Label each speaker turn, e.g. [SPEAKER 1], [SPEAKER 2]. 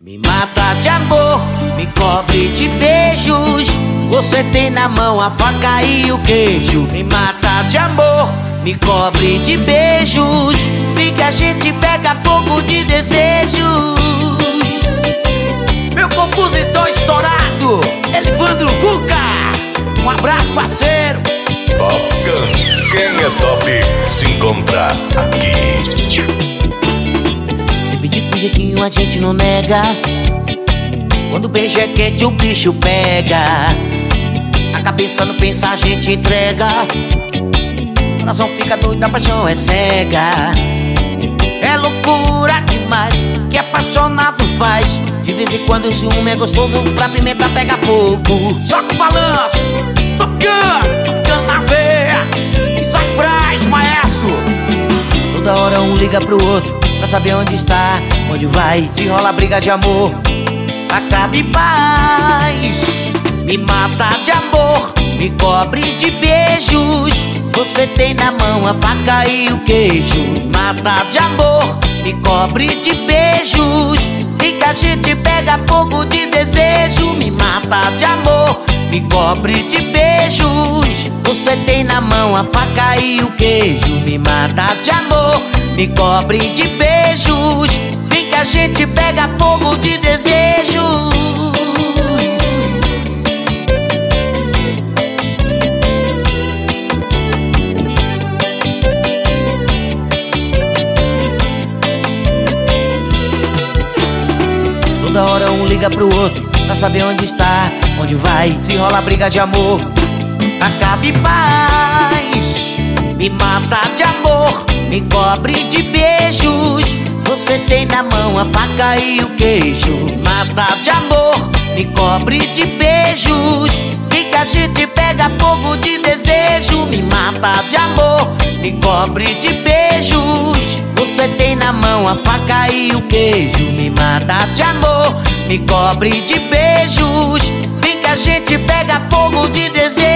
[SPEAKER 1] Me mata de amor, me cobre de beijos. Você tem na mão a faca e o queijo. Me mata de amor, me cobre de beijos. Vem que a gente pega fogo de desejos. Meu compositor estourado, Elivandro Cuca. Um abraço, parceiro.
[SPEAKER 2] Top Gun. Quem é top se encontra aqui.
[SPEAKER 1] Se pedir com jeitinho a gente não nega. Quando o beijo é quente o bicho pega. A cabeça não pensa, a gente entrega. O coração fica doido, a paixão é cega. É loucura demais que apaixonado faz. De vez em quando o ciúme é gostoso, pra pimenta pega fogo. Joga o balanço, Top Gun na veia. Isaac Braz, maestro. Toda hora um liga pro outro pra saber onde está, onde vai. Se rola briga de amor, acabe em paz. Me mata de amor, me cobre de beijos. Você tem na mão a faca e o queijo. Me mata de amor, me cobre de beijos. E que a gente pega fogo de desejo. Me mata de amor, me cobre de beijos. Você tem na mão a faca e o queijo. Me mata de amor, me cobre de beijos. Vem que a gente pega fogo de desejos. Toda hora um liga pro outro pra saber onde está, onde vai. Se rola briga de amor, acabe em paz. Me mata de amor, me cobre de beijos. Você tem na mão a faca e o queijo. Me mata de amor, me cobre de beijos. E que a gente pega fogo de desejo. Me mata de amor, me cobre de beijos. Você tem na mão a faca e o queijo. Me mata de amor, me cobre de beijos. Vem que a gente pega fogo de desejo.